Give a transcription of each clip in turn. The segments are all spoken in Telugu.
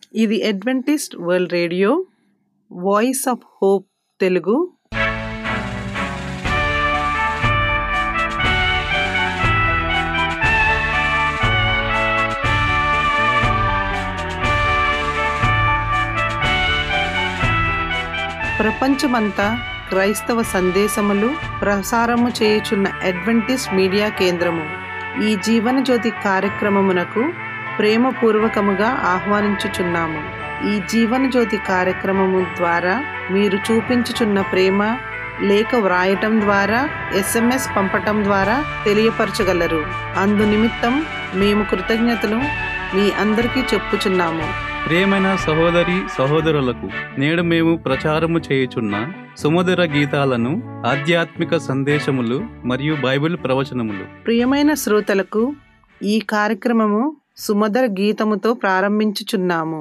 ఇది Adventist world radio voice of hope Telugu. ప్రపంచమంతా క్రైస్తవ సందేశములు ప్రసారము చేయుచున్న అడ్వెంటిస్ట్ మీడియా కేంద్రము ఈ జీవనజ్యోతి కార్యక్రమమునకు ప్రేమపూర్వకముగా ఆహ్వానించుచున్నాము. ఈ జీవనజ్యోతి కార్యక్రమము ద్వారా మీరు చూపించుచున్న ప్రేమ లేఖ వ్రాయటం ద్వారా, SMS పంపటం ద్వారా తెలియపరచగలరు. అందు నిమిత్తం మేము కృతజ్ఞతలు మీ అందరికీ చెప్పుచున్నాము. ప్రియమైన సహోదరి సహోదరులకు, నేడు మేము ప్రచారము చేయుచున్న సుమధుర గీతాలను, ఆధ్యాత్మిక సందేశములు మరియు బైబిల్ ప్రవచనములు. ప్రియమైన శ్రోతలకు ఈ కార్యక్రమము సుమధుర గీతముతో ప్రారంభించుచున్నాము.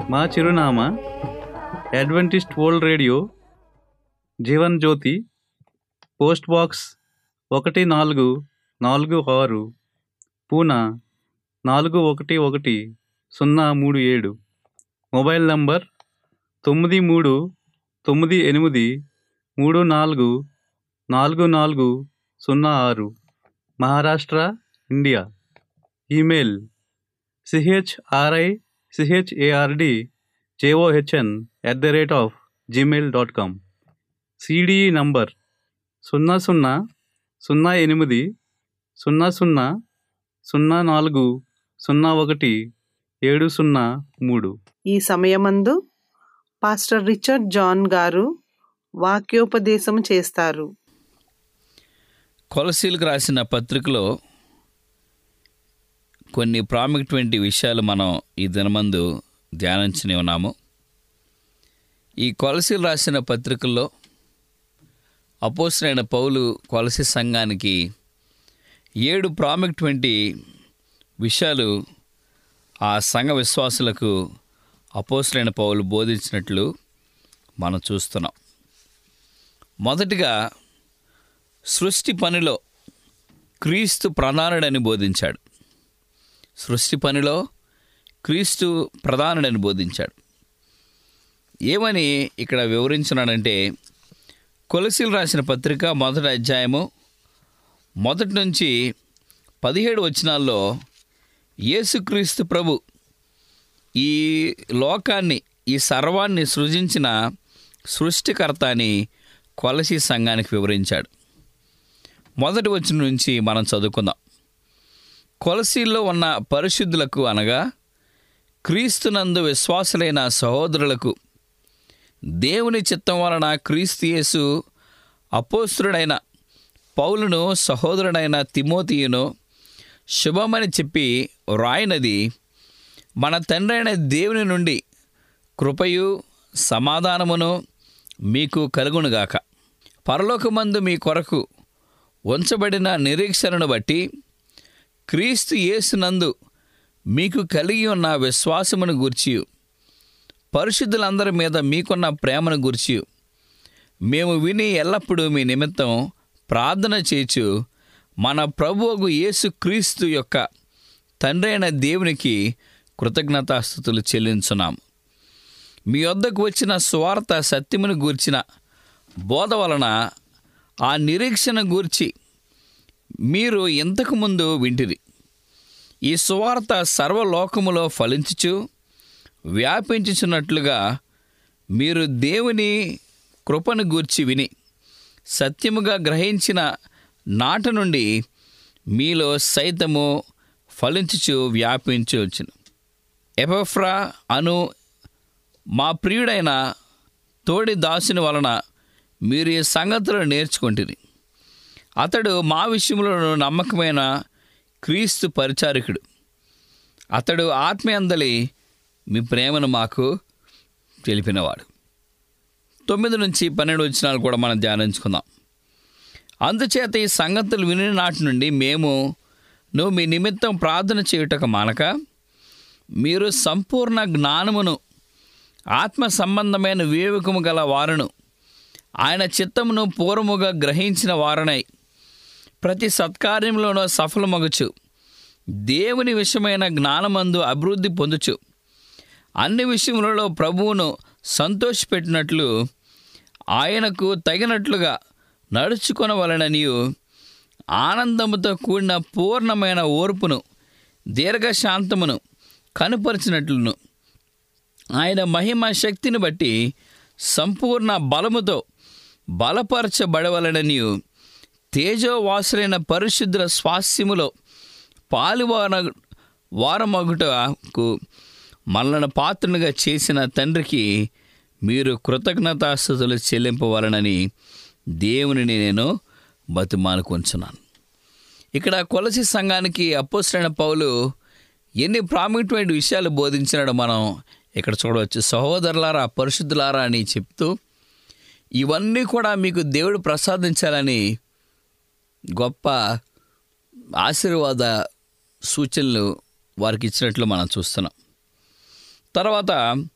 మా చిరునామా Adventist world radio, Jeevan Jyoti, post box 1446, Poona 411037. Mobile number 9398344406, Maharashtra, India. Email CHRICHARDJOHN@gmail.com. CDE number 00080040017003. ఈ సమయమందు పాస్టర్ రిచర్డ్ జాన్ గారు వాక్యోపదేశం చేస్తారు. కొలసీలకు రాసిన పత్రికలో కొన్ని ప్రాముఖ్యమైన విషయాలు మనం ఈ దినమందు ధ్యానించని ఉన్నాము. ఈ కొలసీలు రాసిన పత్రికల్లో అపోస్తలుడైన పౌలు కొలసీ సంఘానికి 7 ప్రాముఖ్యమైన విషయాలు ఆ సంఘ విశ్వాసులకు అపోస్తలుడైన పౌలు బోధించినట్లు మనం చూస్తున్నాం. మొదటిగా సృష్టి పనిలో క్రీస్తు ప్రధానుడని బోధించాడు. సృష్టి పనిలో క్రీస్తు ప్రధానుడని బోధించాడు. ఏమని ఇక్కడ వివరించినాడంటే, కొలసీలు రాసిన పత్రిక 1వ అధ్యాయము 1 నుంచి 17 వచనాల్లో యేసుక్రీస్తు ప్రభు ఈ లోకాన్ని, ఈ సర్వాన్ని సృజించిన సృష్టికర్త అని కొలసీ సంఘానికి వివరించాడు. 1వ వచనం నుంచి మనం చదువుకుందాం. కొలసీల్లో ఉన్న పరిశుద్ధులకు, అనగా క్రీస్తునందు విశ్వాసులైన సహోదరులకు, దేవుని చిత్తం వలన క్రీస్తు యేసు అపోస్తలుడైన పౌలును, సహోదరుడైన తిమోతియును శుభమని చెప్పి వ్రాయినది, మన తండ్రైన దేవుని నుండి కృపయు సమాధానమును మీకు కలుగునుగాక. పరలోకమందు మీ కొరకు ఉంచబడిన నిరీక్షణను బట్టి క్రీస్తు యేసునందు మీకు కలిగి ఉన్న విశ్వాసమును గూర్చియు, పరిశుద్ధులందరి మీద మీకున్న ప్రేమను గూర్చియు మేము విని ఎల్లప్పుడూ మీ నిమిత్తం ప్రార్థన చేయుచు మన ప్రభువగు యేసు క్రీస్తు యొక్క తండ్రి అయిన దేవునికి కృతజ్ఞతాస్తుతులు చెల్లించున్నాము. మీ వద్దకు వచ్చిన సువార్త సత్యమును గూర్చిన బోధ వలన ఆ నిరీక్షణ గూర్చి మీరు ఇంతకుముందు వింటిరి. ఈ సువార్త సర్వలోకములో ఫలించుచు వ్యాపించుచున్నట్లుగా మీరు దేవుని కృపను గూర్చి విని సత్యముగా గ్రహించిన నాట నుండి మీలో సైతము ఫలించుచు వ్యాపించవచ్చును. ఎపఫ్రా అను మా ప్రియుడైన తోడి దాసుని వలన మీరు ఈ సంగతులు నేర్చుకుంటుని. అతడు మా విషయంలో నమ్మకమైన క్రీస్తు పరిచారకుడు. అతడు ఆత్మీయందలి మీ ప్రేమను మాకు తెలిపినవాడు. 9 నుంచి 12 వచనాలు కూడా మనం ధ్యానించుకుందాం. అందుచేత ఈ సంగతులు విని నాటి నుండి మేము మీ నిమిత్తం ప్రార్థన చేయుటకు మానక, మీరు సంపూర్ణ జ్ఞానమును, ఆత్మ సంబంధమైన వివేకము గల వారును, ఆయన చిత్తమును పూర్వముగా గ్రహించిన వారనై ప్రతి సత్కార్యంలోనూ సఫలమగుచు దేవుని విషయమైన జ్ఞానమందు అభివృద్ధి పొందుచు అన్ని విషయములలో ప్రభువును సంతోషపెట్టినట్లు ఆయనకు తగినట్లుగా నడుచుకొనవలెననియు, ఆనందముతో కూడిన పూర్ణమైన ఓర్పును, దీర్ఘశాంతమును కనుపరిచినట్లును, ఆయన మహిమ శక్తిని బట్టి సంపూర్ణ బలముతో బలపరచబడవలెననియు, తేజోవాసులైన పరిశుద్ధుల స్వాస్యములో వారమగుటకు మనలను పాత్రనుగా చేసిన తండ్రికి మీరు కృతజ్ఞతాస్తుతులు చెల్లింపవలనని దేవునిని నేను బతిమాలుకొంచున్నాను. ఇక్కడ కొలసీ సంఘానికి అపోస్తలుడైన పౌలు ఎన్ని ప్రాముఖ్యమైన విషయాలు బోధించినాడో మనం ఇక్కడ చూడవచ్చు. సహోదరులారా, పరిశుద్ధులారా అని చెప్తూ ఇవన్నీ కూడా మీకు దేవుడు ప్రసాదించాలని గొప్ప ఆశీర్వాద సూచనలు వారికి ఇచ్చినట్లు మనం చూస్తున్నాం. తర్వాత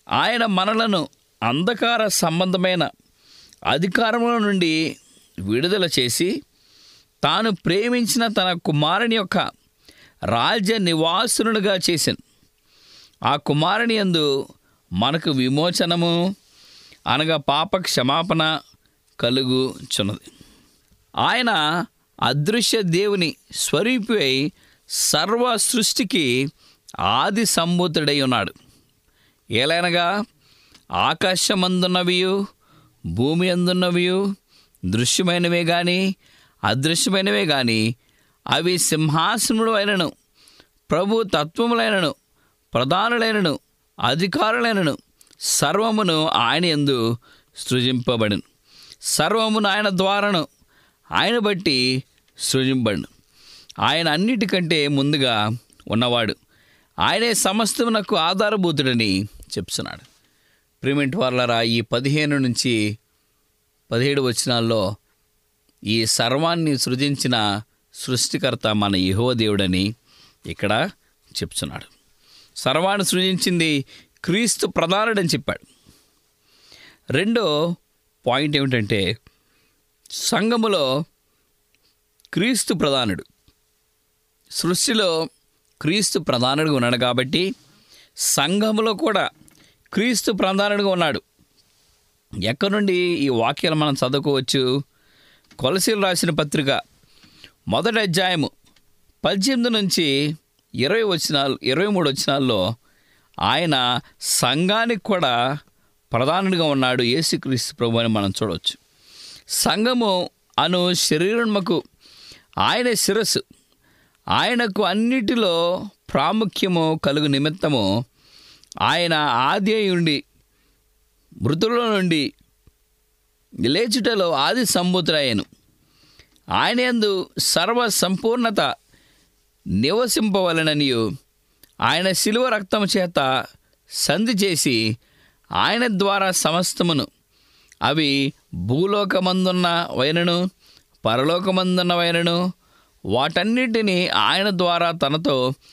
ఆయన మనలను అంధకార సంబంధమైన అధికారముల నుండి విడుదల చేసి తాను ప్రేమించిన తన కుమారుని యొక్క రాజ్య నివాసునుడుగా చేశాను. ఆ కుమారుని యందు మనకు విమోచనము అనగా పాప క్షమాపణ కలుగుచున్నది. ఆయన అదృశ్య దేవుని స్వరూపి సర్వ సృష్టికి ఆది సంభూతుడై ఉన్నాడు. ఏలైనగా ఆకాశమందున్నవియు భూమి అందున్నవియు దృశ్యమైనవే కానీ అదృశ్యమైనవే కానీ అవి సింహాసనములు అయినను ప్రభు తత్వములైనను ప్రధానులైనను అధికారులైనను సర్వమును ఆయన యందు సృజింపబడును. సర్వమును ఆయన ద్వారాను ఆయన బట్టి సృజింపబడును. ఆయన అన్నిటికంటే ముందుగా ఉన్నవాడు. ఆయనే సమస్తమునకు ఆధారభూతుడని చెప్తున్నాడు. ప్రియమైన వారలారా, ఈ 15 నుంచి 17 వచనాల్లో ఈ సర్వాన్ని సృజించిన సృష్టికర్త మన యెహోవా దేవుడని ఇక్కడ చెప్తున్నాడు. సర్వాన్ని సృజించింది క్రీస్తు ప్రధానుడని చెప్పాడు. రెండో పాయింట్ ఏమిటంటే, సంఘములో క్రీస్తు ప్రధానుడు. సృష్టిలో క్రీస్తు ప్రధానుడిగా ఉన్నాడు కాబట్టి సంఘములో కూడా క్రీస్తు ప్రధానుడిగా ఉన్నాడు. ఎక్కడి నుండి ఈ వాక్యాలు మనం చదువుకోవచ్చు? కొలసీలు రాసిన పత్రిక 1వ అధ్యాయము 18 నుంచి 23 వచనాల్లో ఆయన సంఘానికి కూడా ప్రధానుడిగా ఉన్నాడు యేసుక్రీస్తు ప్రభు అని మనం చూడవచ్చు. సంఘము అను శరీరముకు ఆయన శిరస్సు. ఆయనకు అన్నిటిలో ప్రాముఖ్యము కలుగు నిమిత్తము ఆయన ఆదియుండి మృతుల నుండి లేచుటలో ఆది సంభూతుడయ్యను. ఆయన యందు సర్వ సంపూర్ణత నివసింపవలననియు ఆయన శిలువ రక్తము చేత సంధి చేసి ఆయన ద్వారా సమస్తమును, అవి భూలోకమందున్న వైనను పరలోకమందున్న వైనను, వాటన్నిటినీ ఆయన ద్వారా తనతో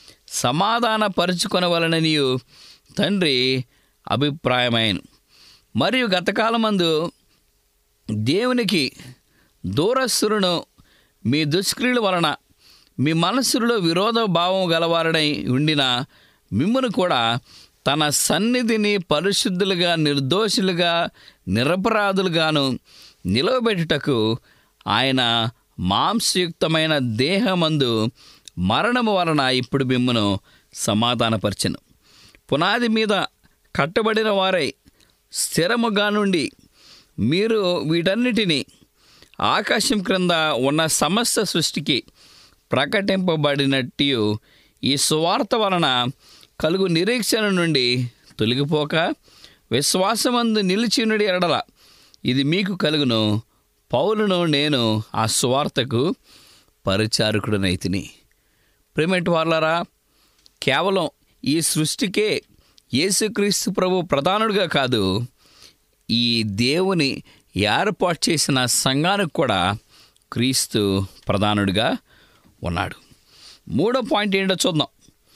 సమాధానపరుచుకొనవలననియు తండ్రి అభిప్రాయమైన. మరియు గతకాలమందు దేవునికి దూరస్తులను మీ దుష్క్రియల వలన మీ మనస్సులో విరోధ భావం గలవారనై ఉండిన మిమ్మును కూడా తన సన్నిధిని పరిశుద్ధులుగా నిర్దోషులుగా నిరపరాధులుగాను నిలవబెట్టుటకు ఆయన మాంసయుక్తమైన దేహమందు మరణము వలన ఇప్పుడు మిమ్మును సమాధానపరచెను. పునాది మీద కట్టబడిన వారై స్థిరముగా నుండి మీరు వీటన్నిటినీ ఆకాశం క్రింద ఉన్న సమస్త సృష్టికి ప్రకటింపబడినట్టు ఈ సువార్త వలన కలుగు నిరీక్షణ నుండి తొలగిపోక విశ్వాసమందు నిలిచినడి ఎడల ఇది మీకు కలుగును. పౌలును నేను ఆ సువార్తకు పరిచారకుడనైతిని. ప్రియమైన వారలారా, కేవలం ఈ సృష్టికే యేసుక్రీస్తు ప్రభు ప్రధానుడిగా కాదు, ఈ దేవుని ఏర్పాటు చేసిన సంఘానికి కూడా క్రీస్తు ప్రధానుడిగా ఉన్నాడు. మూడో పాయింట్ ఏంటో చూద్దాం.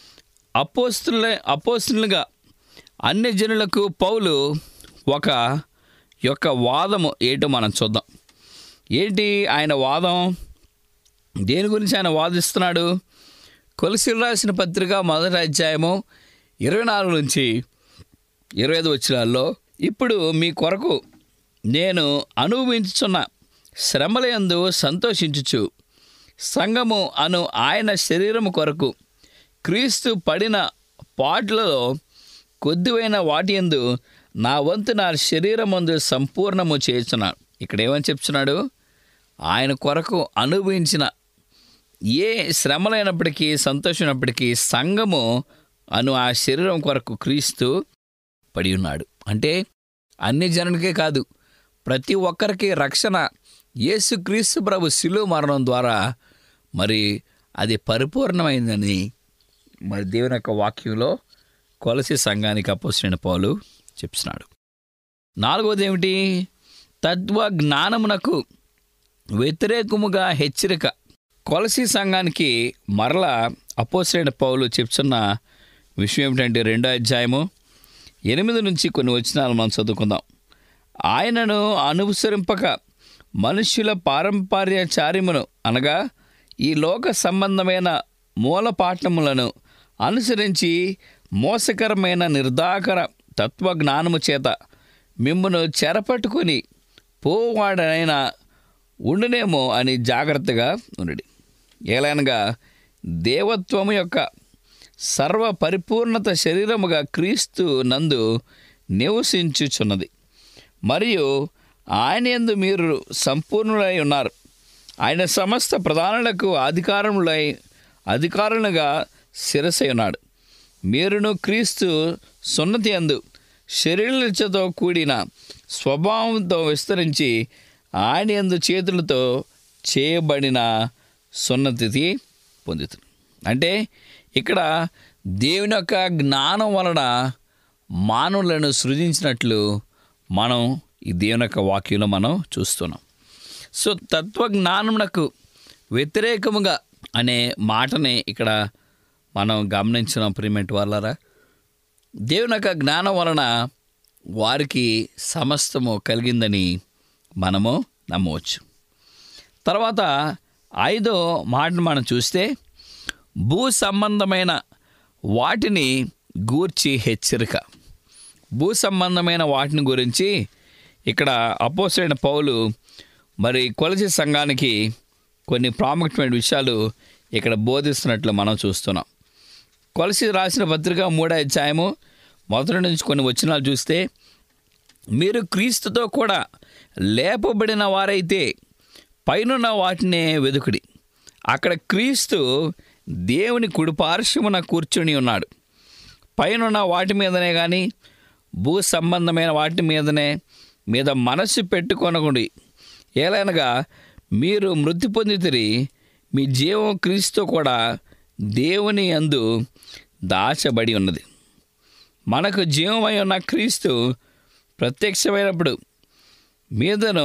అపోస్తులుగా అన్ని జనులకు పౌలు యొక్క వాదము ఏంటో మనం చూద్దాం. ఏంటి ఆయన వాదం? దేని గురించి ఆయన వాదిస్తున్నాడు? కొలసీలు రాసిన పత్రిక 1వ అధ్యాయము 24 నుంచి 25 వచనాల్లో, ఇప్పుడు మీ కొరకు నేను అనుభవించుచున్న శ్రమలయందు సంతోషించుచు సంఘము అను ఆయన శరీరము కొరకు క్రీస్తు పడిన పాటలలో కొద్దివైన వాటియందు నా వంతు నా శరీరమందు సంపూర్ణము చేయుచున్నాను. ఇక్కడ ఏమని చెప్తున్నాడు? ఆయన కొరకు అనుభవించిన ఏ శ్రమలైనప్పటికీ సంతోషమైనప్పటికీ సంఘము అను ఆ శరీరం కొరకు క్రీస్తు పడి ఉన్నాడు. అంటే అన్ని జనునికే కాదు, ప్రతి ఒక్కరికి రక్షణ యేసుక్రీస్తు ప్రభు శిలువ మరణం ద్వారా మరి అది పరిపూర్ణమైందని మరి దేవుని యొక్క వాక్యంలో కొలసి సంఘానికి అపోస్తలుడైన పౌలు చెప్తున్నాడు. 4వది ఏమిటి? తత్వ జ్ఞానమునకు వ్యతిరేకముగా హెచ్చరిక. కొలసి సంఘానికి మరలా అపోస్తలుడైన పౌలు చెప్తున్న విషయం ఏమిటంటే 2వ అధ్యాయము 8 నుంచి కొన్ని వచనాలు మనం చదువుకుందాం. ఆయనను అనుసరింపక మనుష్యుల పారంపర్యచార్యమును అనగా ఈ లోక సంబంధమైన మూలపాఠములను అనుసరించి మోసకరమైన నిర్ధాకర తత్వజ్ఞానము చేత మిమ్మును చెరపట్టుకుని పోవాడనైనా ఉండునేమో అని జాగ్రత్తగా ఉండుడి. ఏలనగా దేవత్వము యొక్క సర్వ పరిపూర్ణత శరీరముగా క్రీస్తు నందు నివసించుచున్నది, మరియు ఆయన యందు మీరు సంపూర్ణులై ఉన్నారు. ఆయన సమస్త ప్రధానులకు అధికారులుగా శిరసై ఉన్నాడు. మీరును క్రీస్తు సున్నతి యందు శరీరతో కూడిన స్వభావంతో విస్తరించి ఆయన యందు చేతులతో చేయబడిన సున్నతి పొందుతుంది. అంటే ఇక్కడ దేవుని యొక్క జ్ఞానం వలన మానవులను సృజించినట్లు మనం ఈ దేవుని యొక్క వాక్యంలో మనం చూస్తున్నాం. సో తత్వజ్ఞానమునకు వ్యతిరేకముగా అనే మాటని ఇక్కడ మనం గమనించిన ప్రియమైన వాళ్ళారా, దేవుని యొక్క జ్ఞానం వలన వారికి సమస్తము కలిగిందని మనము నమ్మవచ్చు. తర్వాత 5వ మాటను మనం చూస్తే భూ సంబంధమైన వాటిని గూర్చి హెచ్చరిక. భూ సంబంధమైన వాటిని గురించి ఇక్కడ అపోస్తలుడైన పౌలు మరి కొలసీ సంఘానికి కొన్ని ప్రాముఖ్యమైన విషయాలు ఇక్కడ బోధిస్తున్నట్లు మనం చూస్తున్నాం. కొలసీ రాసిన పత్రిక 3వ అధ్యాయము 1 నుంచి కొన్ని వచనాలు చూస్తే, మీరు క్రీస్తుతో కూడా లేపబడిన వారైతే పైనున్న వాటినే వెదుకుడి, అక్కడ క్రీస్తు దేవుని కుడిపార్శ్వమున కూర్చుని ఉన్నాడు. పైనున్న వాటి మీదనే కానీ భూ సంబంధమైన వాటి మీద మనస్సు పెట్టుకొనకుండి. ఏలైనగా మీరు మృతి పొందితిరి, మీ జీవం క్రీస్తు కూడా దేవుని యందు దాచబడి ఉన్నది. మనకు జీవమై ఉన్న క్రీస్తు ప్రత్యక్షమైనప్పుడు మీదను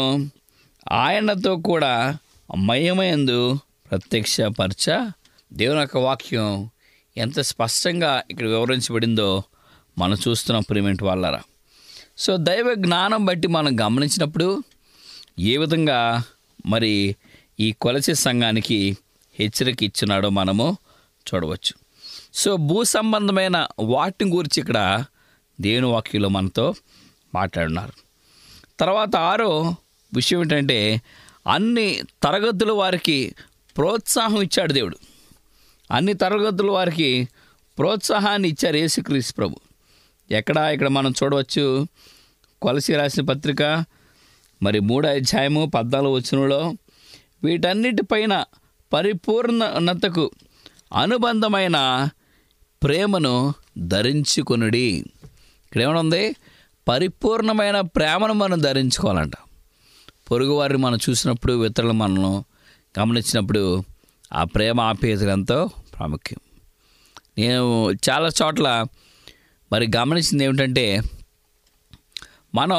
ఆయనతో కూడా మహిమయందు ప్రత్యక్షపరచ. దేవుని యొక్క వాక్యం ఎంత స్పష్టంగా ఇక్కడ వివరించబడిందో మనం చూస్తున్నాం ప్రియమైన వాళ్ళారా. సో దైవ జ్ఞానం బట్టి మనం గమనించినప్పుడు ఏ విధంగా మరి ఈ కొలసీ సంఘానికి హెచ్చరిక ఇచ్చినాడో మనము చూడవచ్చు. సో భూ సంబంధమైన వాటిని గురించి ఇక్కడ దేవుని వాక్యంలో మనతో మాట్లాడున్నారు. తర్వాత 6వ విషయం ఏంటంటే, అన్ని తరగతుల వారికి ప్రోత్సాహం ఇచ్చాడు దేవుడు. అన్ని తరగతుల వారికి ప్రోత్సాహాన్ని ఇచ్చారు యేసుక్రీస్తు ప్రభు. ఇక్కడ మనం చూడవచ్చు కొలసీ రాసిన పత్రిక మరి 3వ అధ్యాయము 14వ వచనంలో, వీటన్నిటిపైన పరిపూర్ణతకు అనుబంధమైన ప్రేమను ధరించుకొనుడి. ఇక్కడ ఏమనుంది? పరిపూర్ణమైన ప్రేమను మనం ధరించుకోవాలంట. పొరుగువారిని మనం చూసినప్పుడు, ఇతరులను మనం గమనించినప్పుడు ఆ ప్రేమ ఆప్యాయతలు ఎంతో ప్రాముఖ్యం. నేను చాలా చోట్ల మరి గమనించింది ఏమిటంటే, మనం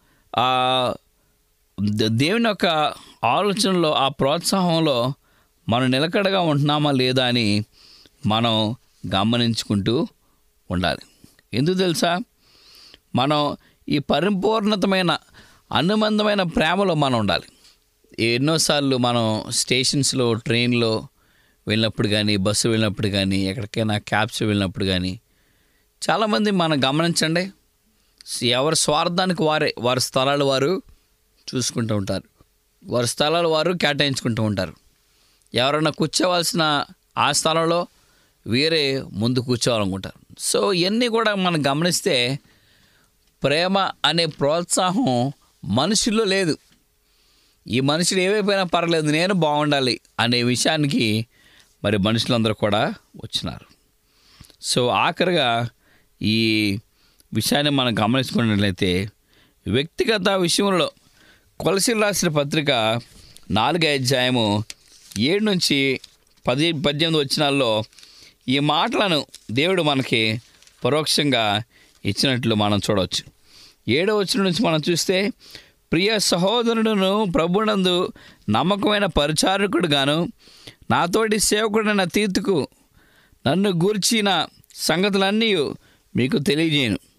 దేవుని యొక్క ఆలోచనలో, ఆ ప్రోత్సాహంలో మనం నిలకడగా ఉంటున్నామా లేదా అని మనం గమనించుకుంటూ ఉండాలి. ఎందుకు తెలుసా? మనం ఈ పరిపూర్ణతమైన అనుబంధమైన ప్రేమలో మనం ఉండాలి. ఎన్నోసార్లు మనం స్టేషన్స్లో, ట్రైన్లో వెళ్ళినప్పుడు కానీ, బస్సు వెళ్ళినప్పుడు కానీ, ఎక్కడికైనా క్యాబ్స్ వెళ్ళినప్పుడు కానీ చాలామంది మనం గమనించండి, ఎవరి స్వార్థానికి వారి స్థలాలు వారు చూసుకుంటూ ఉంటారు. వారి స్థలాలు వారు కేటాయించుకుంటూ ఉంటారు. ఎవరైనా కూర్చోవలసిన ఆ స్థలంలో వేరే ముందు కూర్చోవాలనుకుంటారు. సో ఇవన్నీ కూడా మనం గమనిస్తే ప్రేమ అనే ప్రోత్సాహం మనుషుల్లో లేదు. ఈ మనుషులు ఏమైపోయినా పర్లేదు, నేను బాగుండాలి అనే విషయానికి మరి మనుషులందరూ కూడా వచ్చినారు. సో ఆఖరిగా ఈ విషయాన్ని మనం గమనించుకున్నట్లయితే, వ్యక్తిగత విషయంలో కొలసీలు రాసిన పత్రిక 4వ అధ్యాయము 7 నుంచి 18 వచనాల్లో ఈ మాటలను దేవుడు మనకి పరోక్షంగా ఇచ్చినట్లు మనం చూడవచ్చు. 7వ వచనం నుంచి మనం చూస్తే, ప్రియ సహోదరుడును ప్రభునందు నమ్మకమైన పరిచారకుడుగాను నాతోటి సేవకుడైన తీతుకు నన్ను గూర్చిన సంగతులన్నీ మీకు తెలియజేయను.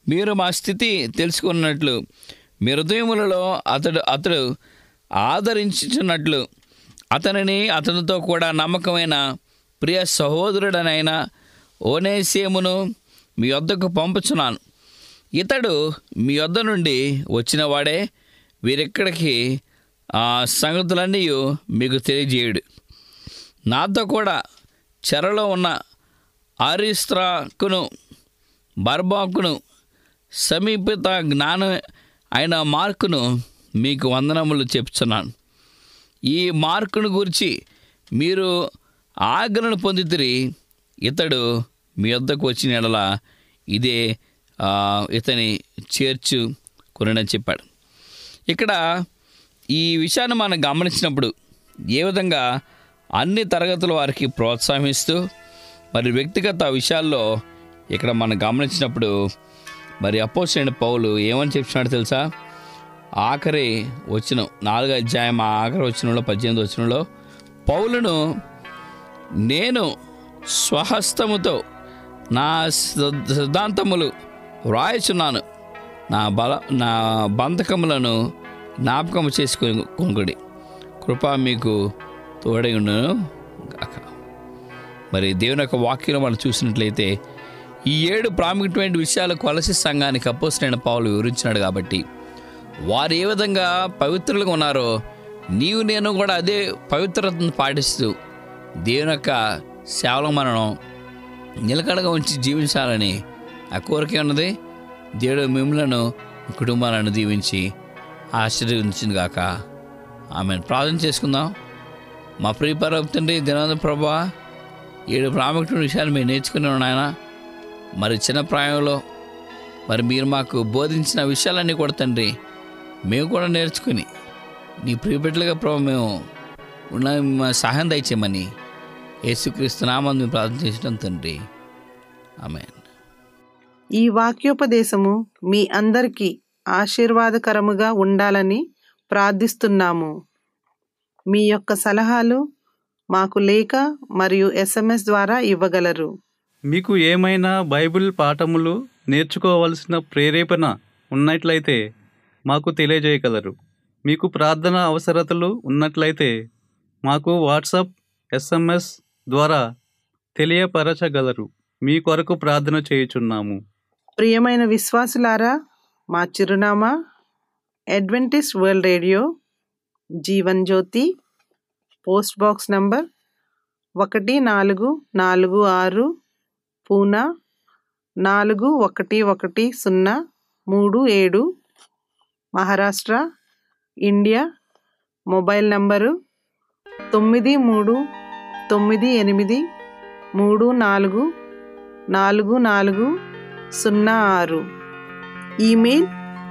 మీరు మా స్థితి తెలుసుకున్నట్లు మీ హృదయములలో అతడు ఆదరించుచున్నట్లు అతనిని అతనితో కూడా నమ్మకమైన ప్రియ సహోదరుడనైన ఓనేసిమును మీ వద్దకు పంపుచున్నాను. ఇతడు మీ వద్ద నుండి వచ్చినవాడే. వీరెక్కడికి ఆ సంగతులన్నీ మీకు తెలియజేయుడు. నాతో కూడా చెరలో ఉన్న అరిస్త్రాకును బర్బాకును సమీపిత జ్ఞానం అయిన మార్కును మీకు వందనములు చెప్తున్నాను. ఈ మార్కును గురించి మీరు ఆజ్ఞను పొందితిరి. ఇతడు మీ వద్దకు వచ్చిన ఎడల ఇదే ఇతని చేర్చు కొనని చెప్పాడు. ఇక్కడ ఈ విషయాన్ని మనం గమనించినప్పుడు ఏ విధంగా అన్ని తరగతుల వారికి ప్రోత్సహిస్తూ మరి వ్యక్తిగత విషయాల్లో ఇక్కడ మనం గమనించినప్పుడు మరి అపోస్తలుడైన పౌలు ఏమని చెప్తున్నాడు తెలుసా? ఆఖరి వచనం 4వ అధ్యాయం ఆఖరి వచనంలో 18వ వచనంలో పౌలును, నేను స్వహస్తముతో నా సిద్ధాంతములు వ్రాయుచున్నాను, నా బంధకములను జ్ఞాపకము చేసుకొనుడి, కృప మీకు తోడై ఉండును గాక. మరి దేవుని యొక్క వాక్యం మనం చూసినట్లయితే ఈ 7 ప్రాముఖ్యమైన విషయాలు కొలసి సంఘానికి అపోస్తలుడైన పౌలు వివరించినాడు. కాబట్టి వారు ఏ విధంగా పవిత్రులుగా ఉన్నారో నీవు నేను కూడా అదే పవిత్రతను పాటిస్తూ దేవుని యొక్క సేవలో మనం నిలకడగా ఉంచి జీవించాలని ఆ కోరిక ఉన్నది. దేవుడు మిమ్మలను కుటుంబాలను దీవించి ఆశీర్వదించింది గాక. ఆమెను ప్రార్థన చేసుకుందాం. మా ప్రియ పరమ తండ్రి, దినాంత ప్రభువా, 7 ప్రాముఖ్యమైన విషయాలు మేము నేర్చుకుని ఉన్నాయన. మరి చిన్న ప్రాయంలో మరి మీరు మాకు బోధించిన విషయాలన్నీ కూడా తండ్రి మేము కూడా నేర్చుకుని నీ ప్రియబిడ్డలుగా ప్రభు మేము ఉన్న సహాయం దయచేయమని యేసుక్రీస్తు నామమున ప్రార్థన చేసినాం తండ్రి. ఆమేన్. ఈ వాక్యోపదేశము మీ అందరికీ ఆశీర్వాదకరముగా ఉండాలని ప్రార్థిస్తున్నాము. మీ యొక్క సలహాలు మాకు లేఖ మరియు SMS ద్వారా ఇవ్వగలరు. మీకు ఏమైనా బైబిల్ పాఠములు నేర్చుకోవలసిన ప్రేరేపణ ఉన్నట్లయితే మాకు తెలియజేయగలరు. మీకు ప్రార్థన అవసరతలు ఉన్నట్లయితే మాకు వాట్సాప్, SMS ద్వారా తెలియపరచగలరు. మీ కొరకు ప్రార్థన చేయుచున్నాము. ప్రియమైన విశ్వాసులారా, మా చిరునామా Adventist world radio, Jeevan Jyoti, post box number 1446, Poona 411037, Maharashtra, India. Mobile number 9398344406. Email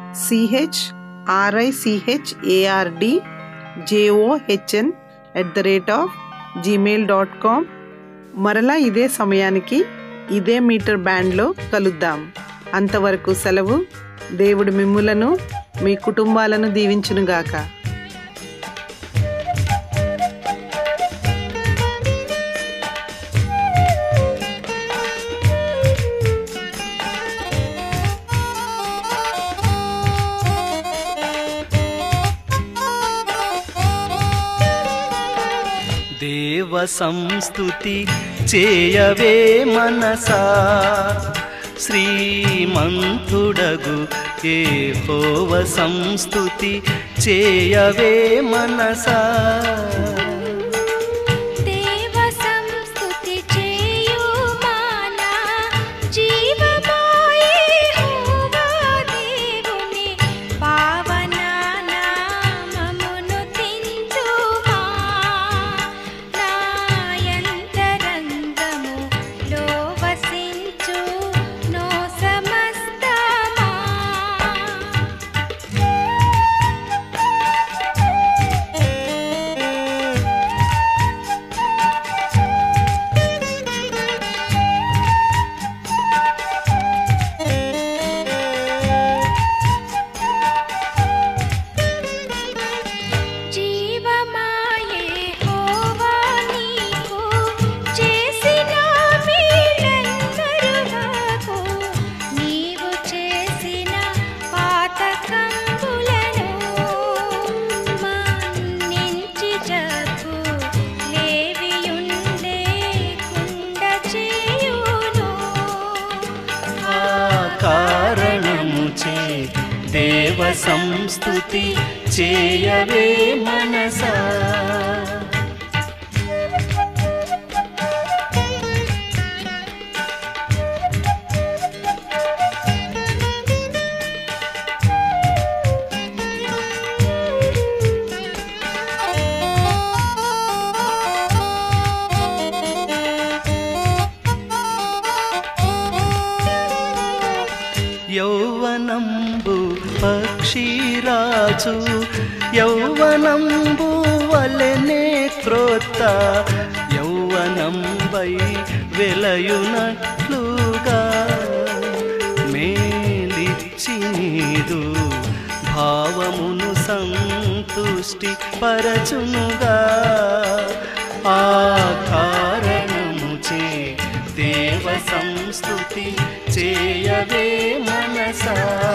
CHRICHARDJOHN@gmail.com. మరలా ఇదే సమయానికి ఇదే మీటర్ బ్యాండ్లో కలుద్దాం. అంతవరకు సెలవు. దేవుడు మిమ్ములను మీ కుటుంబాలను దీవించునుగాక. దేవ సంస్తుతి చేయవే మనసా, శ్రీమంతుడగు యెహోవ సంస్తుతి చేయవే మనసా. దేవ సంస్తుతి చేయవే మనసా. యౌవనంబు పక్షిరాజు యౌవనంబు వలెనే క్రొత్త యౌవనంబై వెలయునట్లుగా మేలిచ్చి నీదు భావమును సంతుష్టి పరచునుగా. ఆ కారణముచే దేవ సంస్తుతి చేయవే మనసా.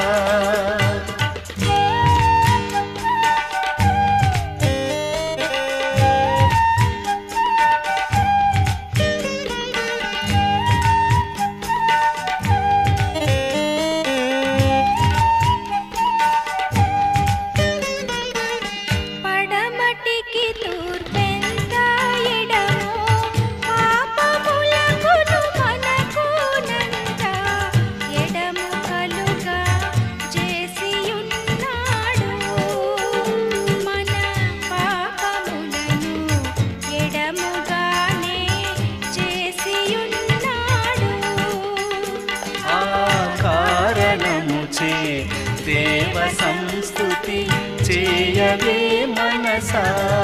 దేవ సంస్తుతి చేయవే మనసా.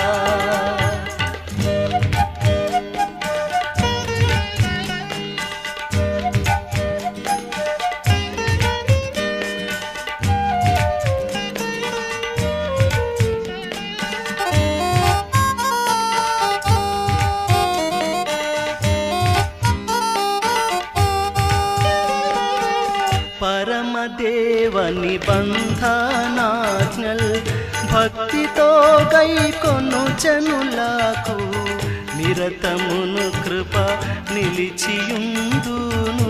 పరమదేవని బంధనాజ్ఞల్ భక్తితో గైకొను జనులకు నిరతమును కృప నిలిచియుందును.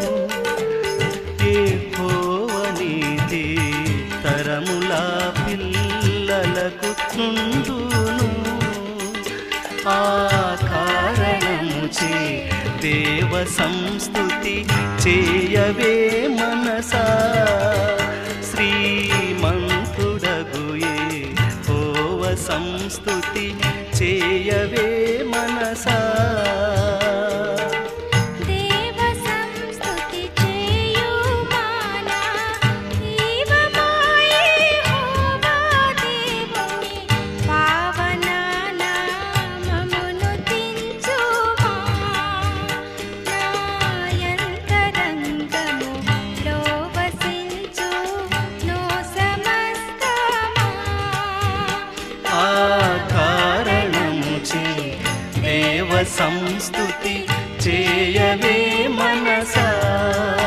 యెహోవా నీతి తరముల పిల్లలకు నుండును. ఆ కారణముచే దేవ సంస్తుతి చేయవే మనసా. శ్రీమంతుడగు యెహోవా సంస్తుతి చేయవే మనసా. దేవ సంస్తుతి చేయవే మనసా.